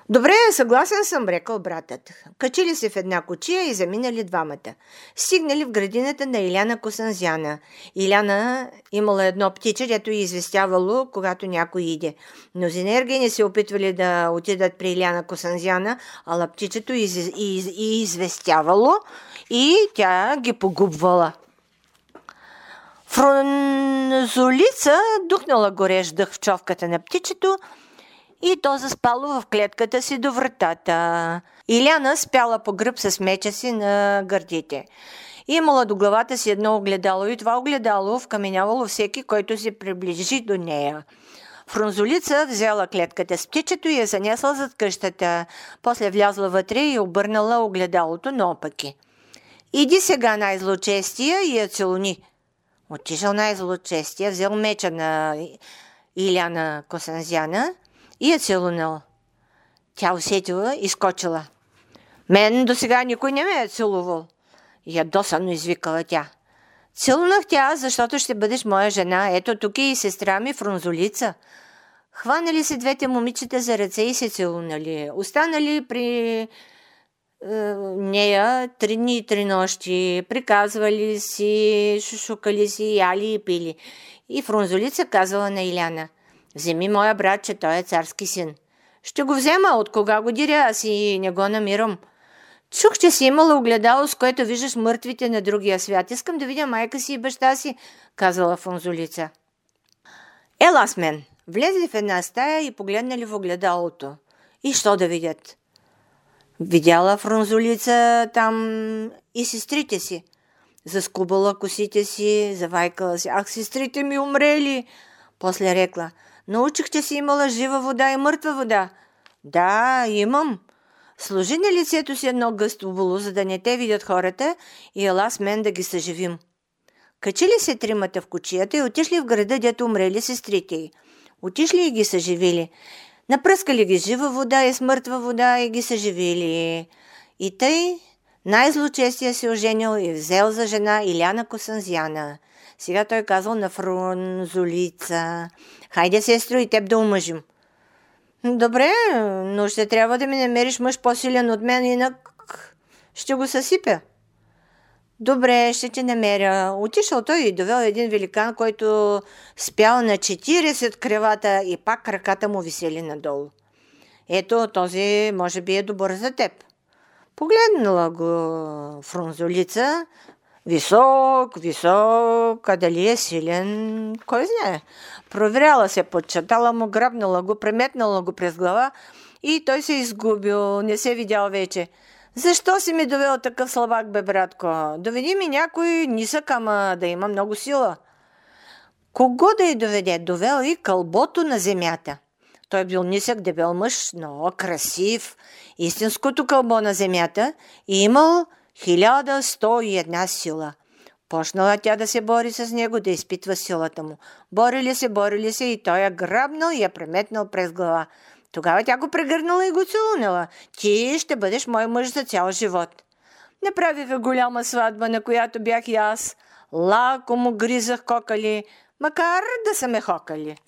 Добре, съгласен съм, рекал братът. Качили се в една кочия и заминали двамата. Стигнали в градината на Иляна Косанзяна. Иляна имала едно птиче, дето известявало, когато някой иде. Мнозина ергени се опитвали да отидат при Иляна Косанзяна, ала птичето известявало и тя ги погубвала. Фрунзолица духнала горещ дъх в човката на птичето и то заспало в клетката си до вратата. Иляна спяла по гръб с меча си на гърдите. Имала до главата си едно огледало и това огледало вкаменявало всеки, който се приближи до нея. Фрунзолица взела клетката с птичето и я занесла зад къщата. После влязла вътре и обърнала огледалото наопаки. Иди сега най-злочестия и я целуни. Отишъл най-злочестия, взел меча на Иляна Косанзяна и я целунал. Тя усетила и скочила. Мен до сега никой не ме е целувал. Ядосано извикала тя. Целунах тя, защото ще бъдеш моя жена. Ето тук е и сестра ми Фрунзолица. Хванали се двете момичета за ръце и се целунали. Останали при нея 3 дни и 3 нощи. Приказвали си, шушукали си, яли и пили. И Фрунзолица казала на Иляна: вземи моя брат, че той е царски син. Ще го взема, от кога го диря, аз и не го намирам. Чух, че си имала огледало, с което виждаш мъртвите на другия свят. Искам да видя майка си и баща си, казала Фрунзолица. Ела с мен. Влезли в една стая и погледнали в огледалото. И що да видят? Видяла Фрунзолица там и сестрите си. Заскубала косите си, завайкала си. Ах, сестрите ми умрели! После рекла: научих, че си имала жива вода и мъртва вода. Да, имам. Сложи на лицето си едно гъсто було, за да не те видят хората, и ела с мен да ги съживим. Качили се тримата в кочията и отишли в града, дето умрели сестрите й. Отишли и ги съживили. Напръскали ги жива вода и с мъртва вода и ги съживили. И тъй най-злочестия се оженил и взел за жена Иляна Косанзяна. Сега той казал на Фрунзолица: хайде, сестро, и теб да омъжим. Добре, но ще трябва да ми намериш мъж по-силен от мен, инак ще го съсипя. Добре, ще ти намеря. Отишъл той и довел един великан, който спял на 40 кревата и пак краката му висели надолу. Ето, този може би е добър за теб. Погледнала го Фрунзолица. Висок, а дали е силен, кой знае. Проверяла се, подчатала му, грабнала го, преметнала го през глава и той се изгубил, не се видял вече. Защо си ми довел такъв слабак, бе, братко? Доведи ми някой нисък, ама да има много сила. Кого да й доведе? Довел и кълбото на земята. Той бил нисък, дебел мъж, но красив, истинското кълбо на земята, и имал 1101 сила. Почнала тя да се бори с него, да изпитва силата му. Борили се и той я грабнал и я преметнал през глава. Тогава тя го прегърнала и го целунала. Ти ще бъдеш мой мъж за цял живот. Направиха голяма сватба, на която бях и аз. Лако му гризах кокали, макар да са ме хокали.